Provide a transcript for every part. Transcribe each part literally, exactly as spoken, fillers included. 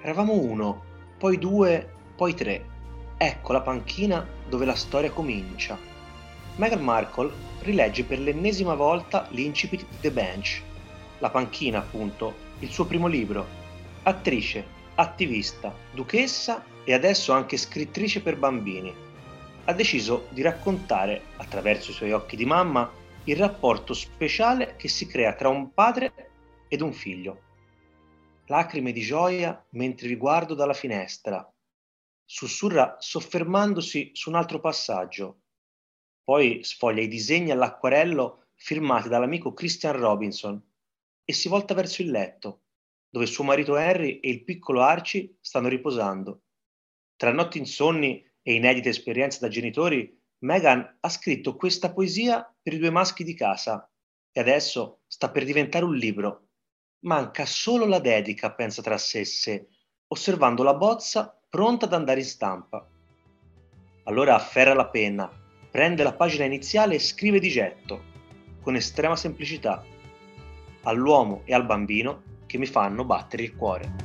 Eravamo uno, poi due, poi tre. Ecco la panchina dove la storia comincia. Meghan Markle rilegge per l'ennesima volta l'incipit di The Bench. La panchina, appunto, il suo primo libro. Attrice, attivista, duchessa e adesso anche scrittrice per bambini. Ha deciso di raccontare, attraverso i suoi occhi di mamma, il rapporto speciale che si crea tra un padre ed un figlio. Lacrime di gioia mentre vi guardo dalla finestra. Sussurra soffermandosi su un altro passaggio. Poi sfoglia i disegni all'acquarello firmati dall'amico Christian Robinson e si volta verso il letto, dove suo marito Henry e il piccolo Archie stanno riposando. Tra notti insonni e inedite esperienze da genitori, Meghan ha scritto questa poesia per i due maschi di casa e adesso sta per diventare un libro. Manca solo la dedica, pensa tra sé e sé, osservando la bozza pronta ad andare in stampa. Allora afferra la penna, prende la pagina iniziale e scrive di getto, con estrema semplicità: all'uomo e al bambino che mi fanno battere il cuore.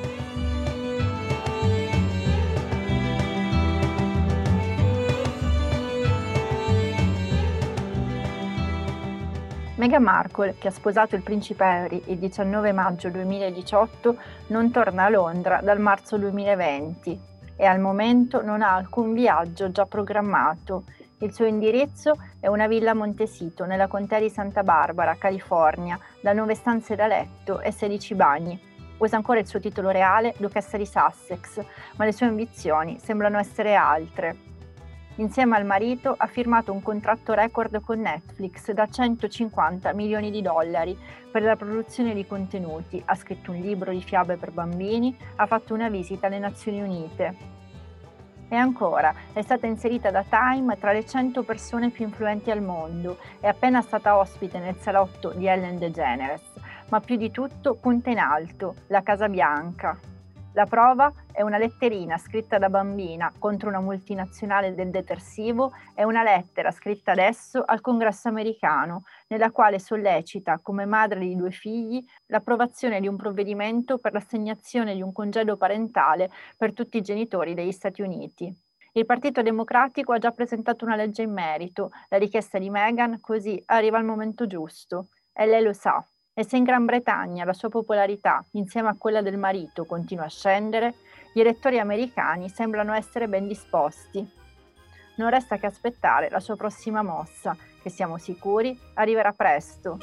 Meghan Markle, che ha sposato il principe Harry il diciannove maggio duemiladiciotto, non torna a Londra dal marzo duemilaventi e al momento non ha alcun viaggio già programmato. Il suo indirizzo è una villa a Montecito, nella contea di Santa Barbara, California, da nove stanze da letto e sedici bagni. Usa ancora il suo titolo reale, duchessa di Sussex, ma le sue ambizioni sembrano essere altre. Insieme al marito ha firmato un contratto record con Netflix da centocinquanta milioni di dollari per la produzione di contenuti, ha scritto un libro di fiabe per bambini, ha fatto una visita alle Nazioni Unite. E ancora, è stata inserita da Time tra le cento persone più influenti al mondo, è appena stata ospite nel salotto di Ellen DeGeneres, ma più di tutto punta in alto, la Casa Bianca. La prova è una letterina scritta da bambina contro una multinazionale del detersivo e una lettera scritta adesso al Congresso americano, nella quale sollecita, come madre di due figli, l'approvazione di un provvedimento per l'assegnazione di un congedo parentale per tutti i genitori degli Stati Uniti. Il Partito Democratico ha già presentato una legge in merito, la richiesta di Meghan così arriva al momento giusto, e lei lo sa. E se in Gran Bretagna la sua popolarità, insieme a quella del marito, continua a scendere, gli elettori americani sembrano essere ben disposti. Non resta che aspettare la sua prossima mossa, che siamo sicuri arriverà presto.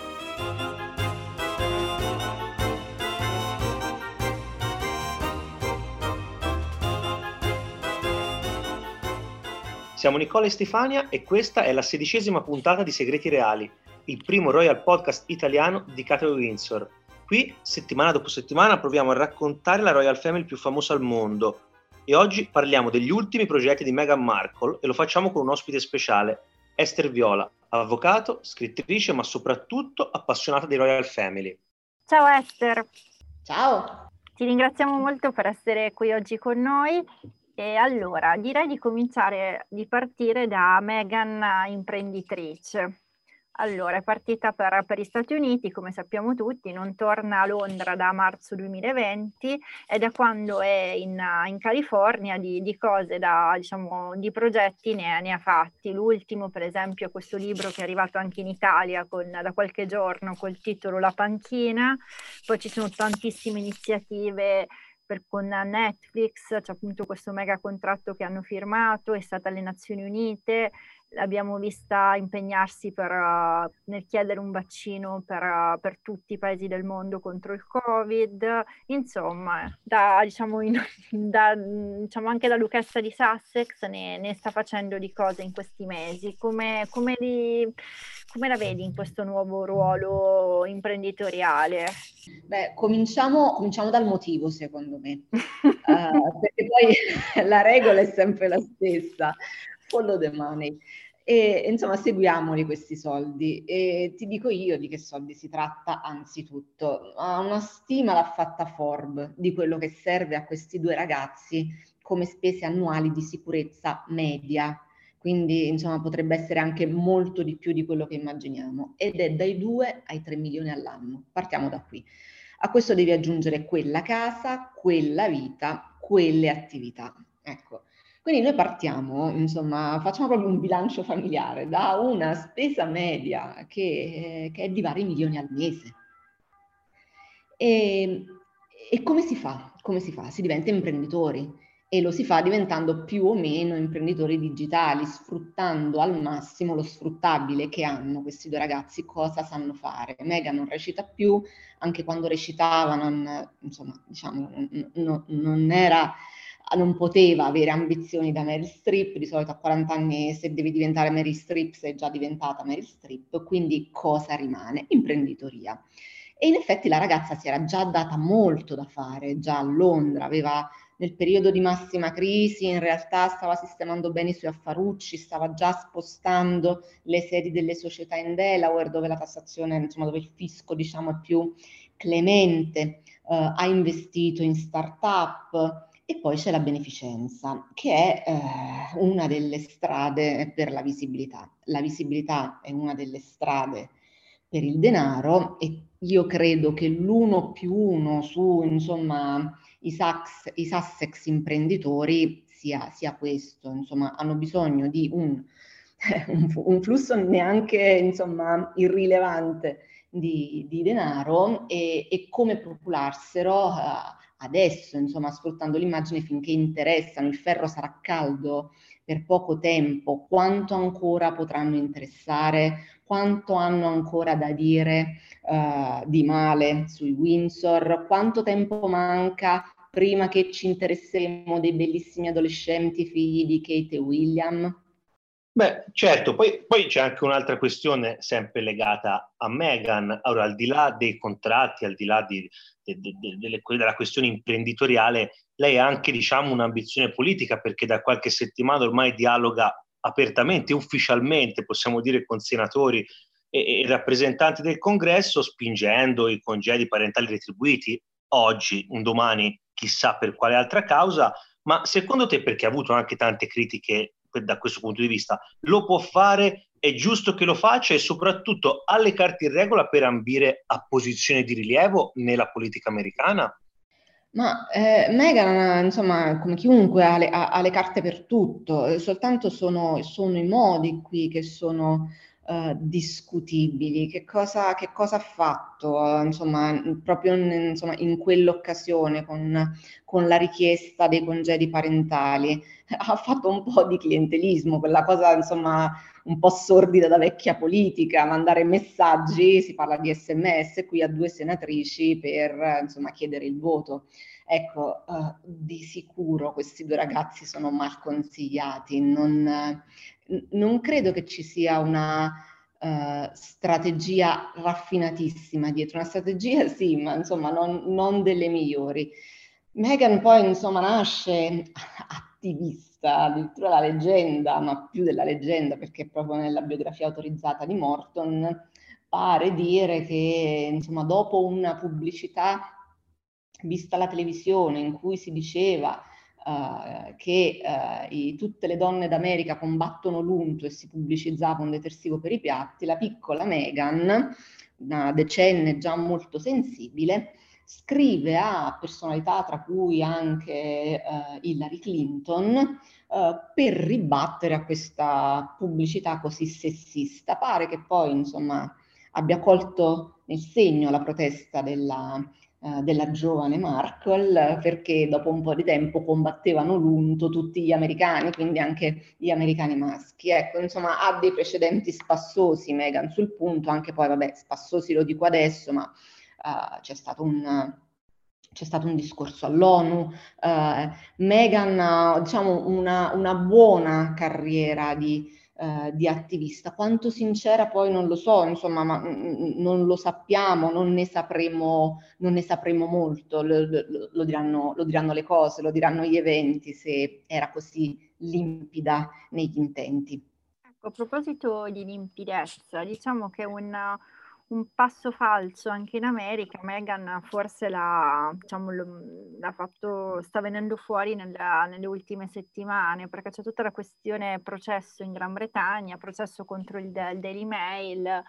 Siamo Nicola e Stefania e questa è la sedicesima puntata di Segreti Reali, il primo Royal Podcast italiano dedicato a Windsor. Qui, settimana dopo settimana, proviamo a raccontare la Royal Family più famosa al mondo e oggi parliamo degli ultimi progetti di Meghan Markle e lo facciamo con un ospite speciale, Esther Viola, avvocato, scrittrice ma soprattutto appassionata di Royal Family. Ciao Esther! Ciao! Ti ringraziamo molto per essere qui oggi con noi. E allora, direi di cominciare, di partire da Meghan imprenditrice. Allora, è partita per, per gli Stati Uniti, come sappiamo tutti, non torna a Londra da marzo duemilaventi e da quando è in, in California di, di cose, da, diciamo, di progetti ne, ne ha fatti. L'ultimo, per esempio, questo libro che è arrivato anche in Italia con, da qualche giorno col titolo La panchina, poi ci sono tantissime iniziative per, con Netflix, c'è appunto questo mega contratto che hanno firmato, è stata alle Nazioni Unite, l'abbiamo vista impegnarsi per, uh, nel chiedere un vaccino per, uh, per tutti i paesi del mondo contro il Covid, insomma, da, diciamo, in, da, diciamo anche da duchessa di Sussex ne, ne sta facendo di cose in questi mesi. Come, come, li, come la vedi in questo nuovo ruolo imprenditoriale? Beh, cominciamo, cominciamo dal motivo, secondo me, uh, perché poi la regola è sempre la stessa, follow the money. E insomma, seguiamoli questi soldi. E ti dico io di che soldi si tratta, anzitutto. Una stima l'ha fatta Forbes di quello che serve a questi due ragazzi come spese annuali di sicurezza media. Quindi, insomma, potrebbe essere anche molto di più di quello che immaginiamo. Ed è dai due ai tre milioni all'anno. Partiamo da qui. A questo devi aggiungere quella casa, quella vita, quelle attività. Ecco. Quindi noi partiamo, insomma, facciamo proprio un bilancio familiare da una spesa media che, che è di vari milioni al mese. E, e come si fa? Come si fa? Si diventa imprenditori e lo si fa diventando più o meno imprenditori digitali, sfruttando al massimo lo sfruttabile che hanno questi due ragazzi. Cosa sanno fare? Megan non recita più, anche quando recitava non, insomma, diciamo, non, non era... non poteva avere ambizioni da Meryl Streep. Di solito a quaranta anni, se devi diventare Meryl Streep, sei già diventata Meryl Streep, quindi cosa rimane? Imprenditoria. E in effetti la ragazza si era già data molto da fare, già a Londra, aveva nel periodo di massima crisi, in realtà stava sistemando bene i suoi affarucci, stava già spostando le sedi delle società in Delaware, dove la tassazione, insomma, dove il fisco, diciamo, è più clemente, eh, ha investito in start-up. E poi c'è la beneficenza, che è eh, una delle strade per la visibilità. La visibilità è una delle strade per il denaro e io credo che l'uno più uno su, insomma, i, Saks, i Sussex imprenditori sia, sia questo. Insomma, hanno bisogno di un, un, un flusso neanche, insomma, irrilevante di, di denaro e, e come procurarselo uh, adesso, insomma, sfruttando l'immagine finché interessano. Il ferro sarà caldo per poco tempo, quanto ancora potranno interessare, quanto hanno ancora da dire uh, di male sui Windsor, quanto tempo manca prima che ci interesseremo dei bellissimi adolescenti figli di Kate e William. Beh, certo, poi, poi c'è anche un'altra questione sempre legata a Meghan. Allora, al di là dei contratti, al di là di, de, de, de, delle, della questione imprenditoriale, lei ha anche, diciamo, un'ambizione politica, perché da qualche settimana ormai dialoga apertamente, ufficialmente, possiamo dire, con senatori e, e rappresentanti del Congresso, spingendo i congedi parentali retribuiti oggi, un domani, chissà per quale altra causa. Ma secondo te, perché ha avuto anche tante critiche da questo punto di vista, lo può fare, è giusto che lo faccia e soprattutto ha le carte in regola per ambire a posizioni di rilievo nella politica americana? Ma eh, Meghan, insomma, come chiunque, ha le, ha, ha le carte per tutto, eh, soltanto sono, sono i modi qui che sono eh, discutibili. Che cosa, che cosa ha fatto, eh, insomma, proprio in, insomma, in quell'occasione con, con la richiesta dei congedi parentali? Ha fatto un po' di clientelismo, quella cosa, insomma, un po' sordida da vecchia politica, mandare messaggi, si parla di sms qui a due senatrici per, insomma, chiedere il voto. Ecco, uh, di sicuro questi due ragazzi sono mal consigliati, non, non credo che ci sia una uh, strategia raffinatissima dietro, una strategia sì, ma insomma non, non delle migliori. Meghan poi insomma nasce attivista, addirittura la leggenda, ma più della leggenda perché proprio nella biografia autorizzata di Morton pare dire che insomma dopo una pubblicità vista la televisione in cui si diceva uh, che uh, i, tutte le donne d'America combattono l'unto e si pubblicizzava un detersivo per i piatti, la piccola Meghan, una decenne già molto sensibile, scrive a personalità tra cui anche uh, Hillary Clinton uh, per ribattere a questa pubblicità così sessista. Pare che poi insomma abbia colto nel segno la protesta della, uh, della giovane Markle, perché dopo un po' di tempo combattevano l'unto tutti gli americani, quindi anche gli americani maschi. Ecco, insomma, ha dei precedenti spassosi Meghan sul punto, anche poi, vabbè, spassosi lo dico adesso, ma Uh, c'è stato un c'è stato un discorso all'ONU. Uh, Meghan ha, diciamo, una, una buona carriera di, uh, di attivista. Quanto sincera poi non lo so, insomma, ma mm, non lo sappiamo, non ne sapremo, non ne sapremo molto. Lo, lo, lo, diranno, lo diranno le cose, lo diranno gli eventi, se era così limpida negli intenti. Ecco, a proposito di limpidezza, diciamo che un, un passo falso anche in America, Meghan forse l'ha, diciamo, l'ha fatto, sta venendo fuori nella, nelle ultime settimane, perché c'è tutta la questione processo in Gran Bretagna, processo contro il, il Daily Mail,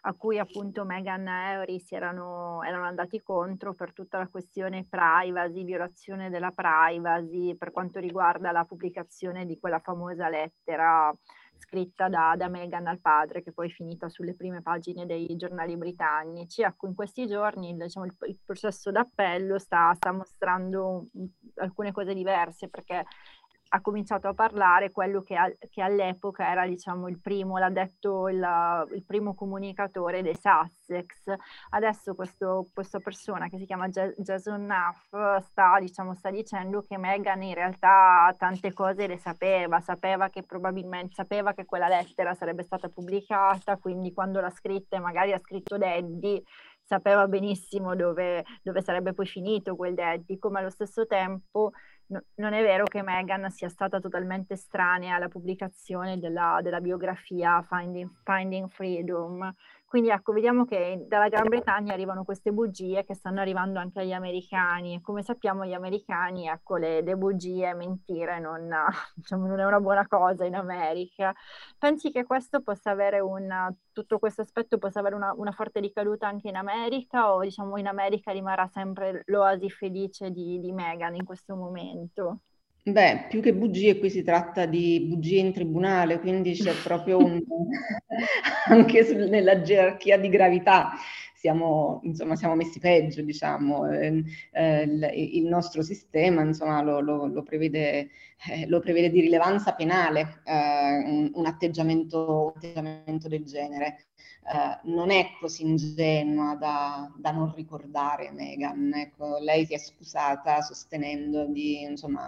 a cui appunto Meghan e Harry si erano, erano andati contro per tutta la questione privacy, violazione della privacy, per quanto riguarda la pubblicazione di quella famosa lettera scritta da, da Meghan al padre, che poi è finita sulle prime pagine dei giornali britannici. Ecco, in questi giorni, diciamo, il, il processo d'appello sta, sta mostrando alcune cose diverse, perché ha cominciato a parlare quello che, a, che all'epoca era, diciamo, il primo, l'ha detto il, il primo comunicatore dei Sussex. Adesso questo, questa persona che si chiama Jason Nuff sta, diciamo, sta dicendo che Meghan in realtà tante cose le sapeva, sapeva che probabilmente sapeva che quella lettera sarebbe stata pubblicata, quindi quando l'ha scritta e magari ha scritto Daddy, sapeva benissimo dove, dove sarebbe poi finito quel Daddy, come allo stesso tempo no, non è vero che Meghan sia stata totalmente estranea alla pubblicazione della, della biografia Finding, Finding Freedom. Quindi ecco, vediamo che dalla Gran Bretagna arrivano queste bugie che stanno arrivando anche agli americani. E come sappiamo gli americani, ecco, le, le bugie, mentire non, diciamo, non è una buona cosa in America. Pensi che questo possa avere un, tutto questo aspetto possa avere una, una forte ricaduta anche in America, o diciamo in America rimarrà sempre l'oasi felice di, di Meghan in questo momento? Beh, più che bugie, qui si tratta di bugie in tribunale, quindi c'è proprio un... anche sul- nella gerarchia di gravità siamo, insomma, siamo messi peggio, diciamo. Eh, eh, il, il nostro sistema, insomma, lo, lo- lo prevede, eh, lo prevede di rilevanza penale, eh, un, un atteggiamento, un atteggiamento del genere. Eh, non è così ingenua da, da non ricordare Meghan. Ecco, lei si è scusata sostenendo di, insomma,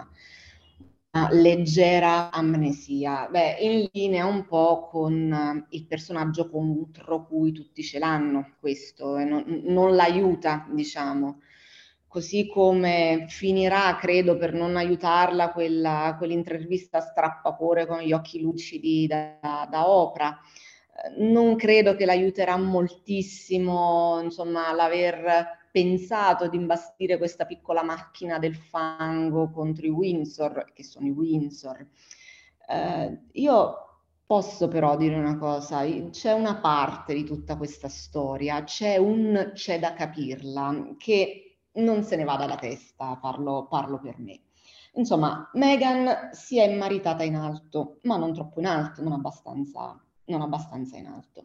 una leggera amnesia. Beh, in linea un po' con eh, il personaggio contro cui tutti ce l'hanno, questo, e non, non l'aiuta, diciamo. Così come finirà, credo, per non aiutarla, quella, quell'intervista strappacuore con gli occhi lucidi da, da Oprah. Eh, Non credo che l'aiuterà moltissimo, insomma, l'aver pensato di imbastire questa piccola macchina del fango contro i Windsor, che sono i Windsor. Eh, io posso però dire una cosa, c'è una parte di tutta questa storia, c'è un c'è da capirla, che non se ne va dalla testa, parlo, parlo per me. Insomma, Meghan si è maritata in alto, ma non troppo in alto, non abbastanza, non abbastanza in alto.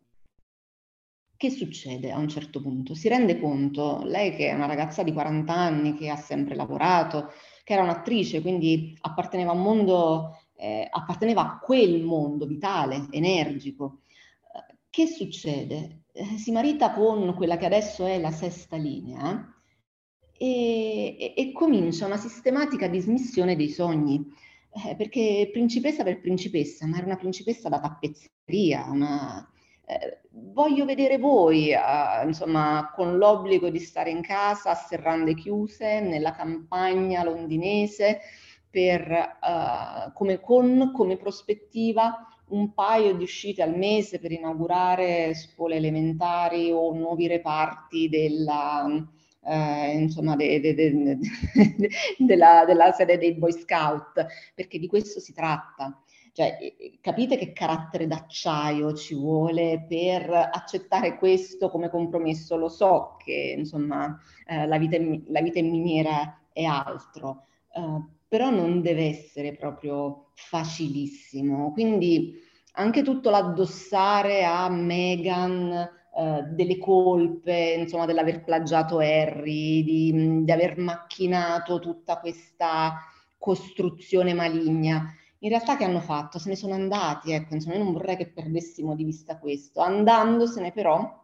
Che succede a un certo punto? Si rende conto, lei che è una ragazza di quaranta anni, che ha sempre lavorato, che era un'attrice, quindi apparteneva a un mondo, eh, apparteneva a quel mondo vitale, energico. Eh, Che succede? Eh, si marita con quella che adesso è la sesta linea e, e- e comincia una sistematica dismissione dei sogni. Eh, perché principessa per principessa, ma era una principessa da tappezzeria, una eh, voglio vedere voi, eh, insomma, con l'obbligo di stare in casa a serrande chiuse nella campagna londinese per, eh, come, con come prospettiva un paio di uscite al mese per inaugurare scuole elementari o nuovi reparti della, eh, insomma, de, de, de, della, della sede dei Boy Scout, perché di questo si tratta. Cioè, capite che carattere d'acciaio ci vuole per accettare questo come compromesso? Lo so che, insomma, eh, la vita in, la vita in miniera è altro, eh, però non deve essere proprio facilissimo. Quindi anche tutto l'addossare a Meghan eh, delle colpe, insomma, dell'aver plagiato Harry, di, di aver macchinato tutta questa costruzione maligna. In realtà che hanno fatto? Se ne sono andati, ecco, insomma, io non vorrei che perdessimo di vista questo. Andandosene però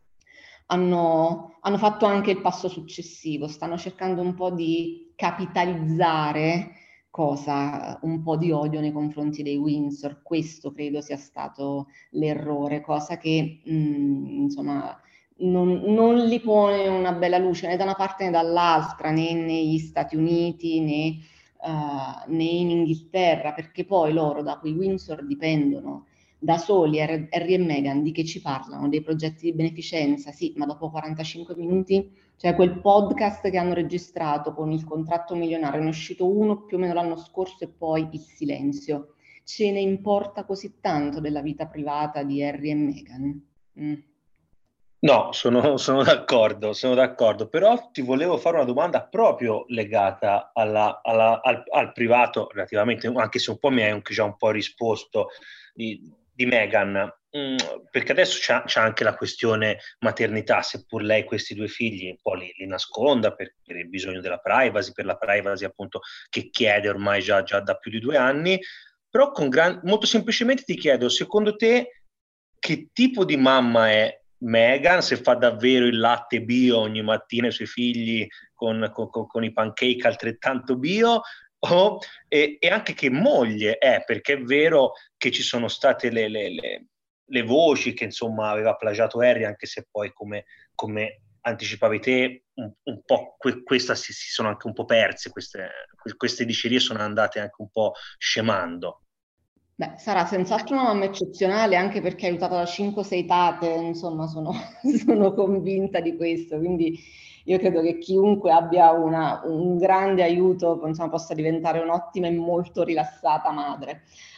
hanno, hanno fatto anche il passo successivo, stanno cercando un po' di capitalizzare cosa? Un po' di odio nei confronti dei Windsor. Questo credo sia stato l'errore, cosa che mh, insomma non, non li pone una bella luce né da una parte né dall'altra, né negli Stati Uniti né Uh, né in Inghilterra, perché poi loro da quei Windsor dipendono da soli. Harry e Meghan di che ci parlano? Dei progetti di beneficenza, sì, ma dopo quarantacinque minuti, cioè quel podcast che hanno registrato con il contratto milionario, ne è uscito uno più o meno l'anno scorso e poi il silenzio. Ce ne importa così tanto della vita privata di Harry e Meghan? Mm. No, sono, sono d'accordo, sono d'accordo, però ti volevo fare una domanda proprio legata alla- alla- al, al privato, relativamente, anche se un po' mi hai anche già un po' risposto, di, di Meghan. Mm, perché adesso c'è, c'è anche la questione maternità, seppur lei questi due figli un po' li, li nasconda per, per il bisogno della privacy, per la privacy appunto che chiede ormai già, già da più di due anni, però con gran- molto semplicemente ti chiedo, secondo te che tipo di mamma è Meghan, se fa davvero il latte bio ogni mattina ai suoi figli con, con- con- con i pancake altrettanto bio, o- e, e anche che moglie è, perché è vero che ci sono state le, le- le- le voci che insomma aveva plagiato Harry, anche se poi come, come anticipavi te, un, un po' que- questa si, si sono anche un po' perse, queste, queste dicerie sono andate anche un po' scemando. Beh, sarà senz'altro una mamma eccezionale anche perché è aiutata da cinque sei tate, insomma, sono, sono convinta di questo, quindi io credo che chiunque abbia una- un grande aiuto, insomma, possa diventare un'ottima e molto rilassata madre.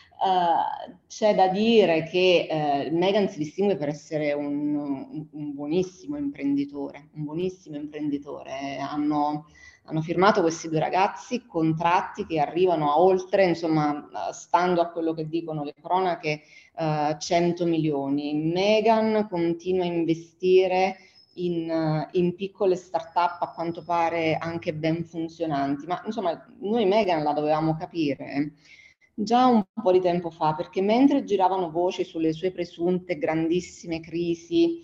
Eh, c'è da dire che eh, Meghan si distingue per essere un, un- un buonissimo imprenditore, un buonissimo imprenditore. Hanno hanno firmato questi due ragazzi contratti che arrivano a oltre, insomma, stando a quello che dicono le cronache, eh, cento milioni. Meghan continua a investire in, in piccole start-up, a quanto pare anche ben funzionanti, ma insomma noi Meghan la dovevamo capire già un po' di tempo fa, perché mentre giravano voci sulle sue presunte grandissime crisi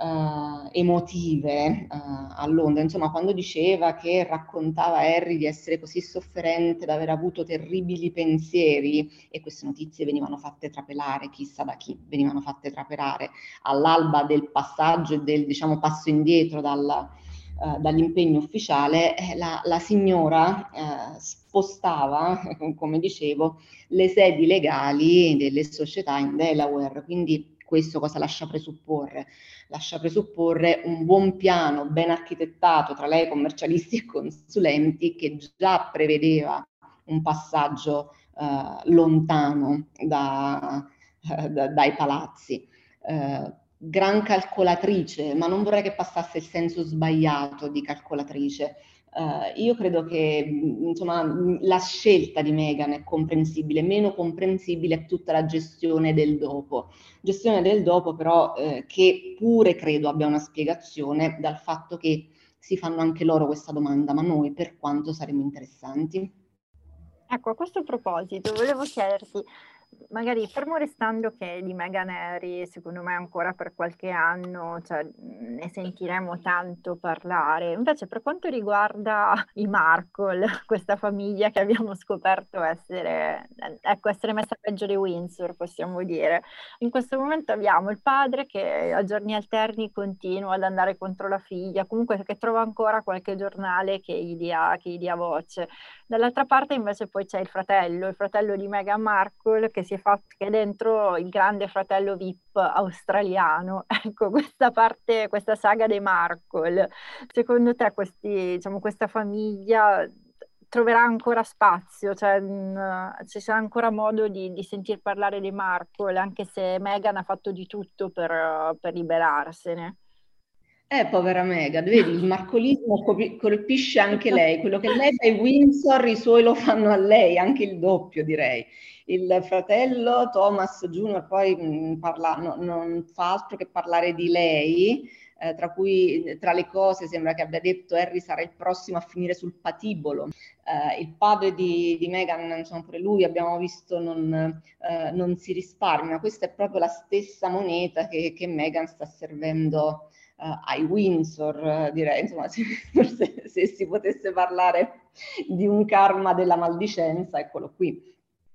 eh, emotive eh, a Londra, insomma, quando diceva che raccontava a Harry di essere così sofferente, di aver avuto terribili pensieri, e queste notizie venivano fatte trapelare, chissà da chi venivano fatte trapelare, all'alba del passaggio e del, diciamo, passo indietro dal, eh, dall'impegno ufficiale, eh, la, la signora eh, spostava, come dicevo, le sedi legali delle società in Delaware, quindi questo cosa lascia presupporre? Lascia presupporre un buon piano ben architettato tra lei, commercialisti e consulenti, che già prevedeva un passaggio eh, lontano da, eh, da, dai palazzi. Eh, gran calcolatrice, ma non vorrei che passasse il senso sbagliato di calcolatrice. Uh, io credo che insomma, la scelta di Meghan è comprensibile, meno comprensibile è tutta la gestione del dopo. Gestione del dopo però eh, che pure credo abbia una spiegazione dal fatto che si fanno anche loro questa domanda, ma noi per quanto saremo interessanti? Ecco, a questo proposito volevo chiederti, magari fermo restando che di Meghan e Harry secondo me ancora per qualche anno, cioè, ne sentiremo tanto parlare, invece per quanto riguarda i Markle, questa famiglia che abbiamo scoperto essere, ecco, essere messa peggio dei Windsor, possiamo dire. In questo momento abbiamo il padre che a giorni alterni continua ad andare contro la figlia, comunque che trova ancora qualche giornale che gli dia, che gli dia voce. Dall'altra parte invece poi c'è il fratello, il fratello di Meghan Markle che si è fatto, che è dentro il grande fratello V I P australiano. Ecco, questa parte, questa saga dei Markle, secondo te questi, diciamo, questa famiglia troverà ancora spazio? Cioè, mh, ci sarà ancora modo di, di sentir parlare dei Markle, anche se Meghan ha fatto di tutto per, per liberarsene? Eh, povera Meghan, vedi, il marcolismo copi- colpisce anche lei, quello che lei fa ai Windsor, i suoi lo fanno a lei, anche il doppio direi. Il fratello Thomas Junior poi mh, parla, no- non fa altro che parlare di lei, eh, tra cui tra le cose sembra che abbia detto Harry sarà il prossimo a finire sul patibolo. Eh, il padre di, di Meghan, insomma pure lui abbiamo visto non, eh, non si risparmia, questa è proprio la stessa moneta che, che Meghan sta servendo uh, ai Windsor, uh, direi, insomma, se, forse se si potesse parlare di un karma della maldicenza, eccolo qui.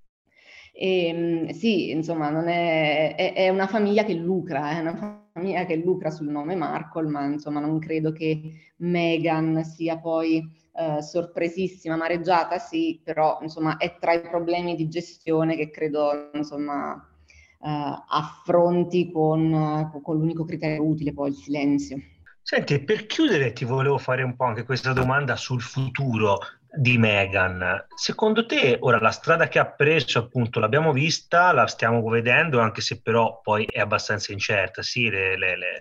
E, sì, insomma, non è, è, è una famiglia che lucra, è una famiglia che lucra sul nome Markle, ma insomma non credo che Meghan sia poi eh, sorpresissima, amareggiata, sì, però insomma è tra i problemi di gestione che credo insomma eh, affronti con, con l'unico criterio utile, poi il silenzio. Senti, per chiudere ti volevo fare un po' anche questa domanda sul futuro di Meghan. Secondo te, ora la strada che ha preso, appunto, l'abbiamo vista, la stiamo vedendo, anche se però poi è abbastanza incerta. Sì, le, le- le-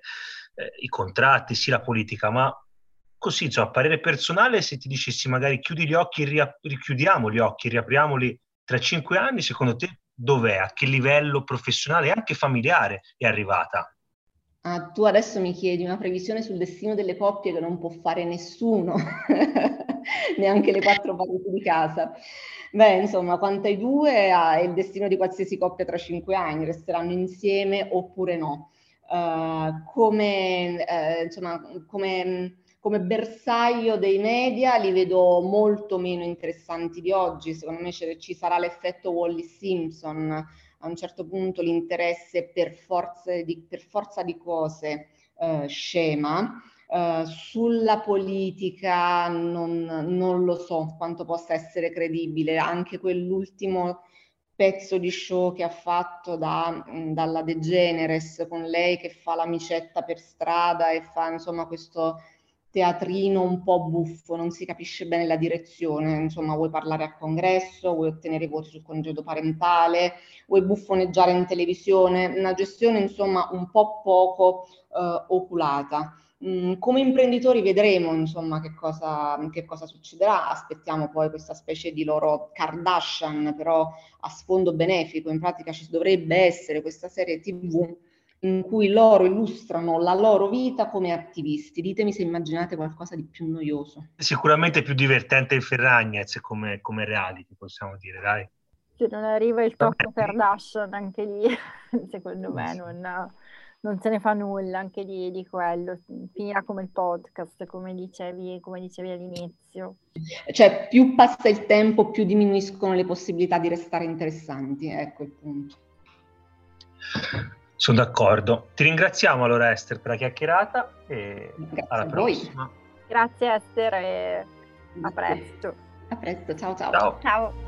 eh, i contratti, sì, la politica, ma così, insomma, a parere personale, se ti dicessi magari chiudi gli occhi, ria- richiudiamo gli occhi, riapriamoli tra cinque anni, secondo te dov'è? A che livello professionale e anche familiare è arrivata? Ah, tu adesso mi chiedi una previsione sul destino delle coppie che non può fare nessuno, neanche le quattro pareti di casa. Beh, insomma, quanto ai due, ah, è il destino di qualsiasi coppia tra cinque anni, resteranno insieme oppure no. Uh, come, eh, insomma, come, come bersaglio dei media li vedo molto meno interessanti di oggi. Secondo me ci, ci sarà l'effetto Wallis Simpson. A un certo punto l'interesse per forza di, per forza di cose eh, scema. Uh, sulla politica non, non lo so quanto possa essere credibile. Anche quell'ultimo pezzo di show che ha fatto da, dalla De Generes con lei che fa l'amicetta per strada e fa insomma questo teatrino un po' buffo, non si capisce bene la direzione, insomma vuoi parlare al congresso, vuoi ottenere voti sul congedo parentale, vuoi buffoneggiare in televisione, una gestione insomma un po' poco eh, oculata. Mm, come imprenditori vedremo insomma che cosa, che cosa succederà, aspettiamo poi questa specie di loro Kardashian però a sfondo benefico, in pratica ci dovrebbe essere questa serie tivù in cui loro illustrano la loro vita come attivisti. Ditemi se immaginate qualcosa di più noioso. Sicuramente più divertente in Ferragnez come, come reality, possiamo dire, dai. Se non arriva il tocco Kardashian anche lì, secondo me non, non se ne fa nulla anche di, di quello. Finirà come il podcast, come dicevi, come dicevi all'inizio. Cioè, più passa il tempo, più diminuiscono le possibilità di restare interessanti, ecco il punto. Sono d'accordo. Ti ringraziamo allora Esther per la chiacchierata e Grazie alla a voi. prossima. Grazie Esther e a presto. A presto, ciao ciao. Ciao. Ciao.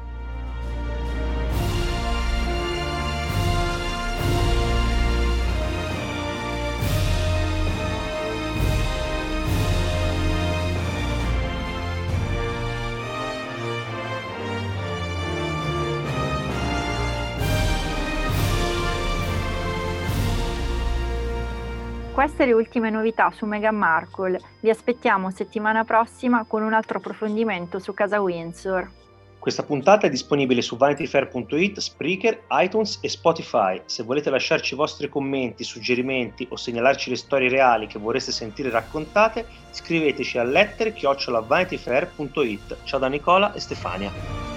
Queste le ultime novità su Meghan Markle. Vi aspettiamo settimana prossima con un altro approfondimento su Casa Windsor. Questa puntata è disponibile su vanity fair punto it, Spreaker, iTunes e Spotify. Se volete lasciarci i vostri commenti, suggerimenti o segnalarci le storie reali che vorreste sentire raccontate, scriveteci a lettere chiocciola vanity fair punto it. Ciao da Nicola e Stefania.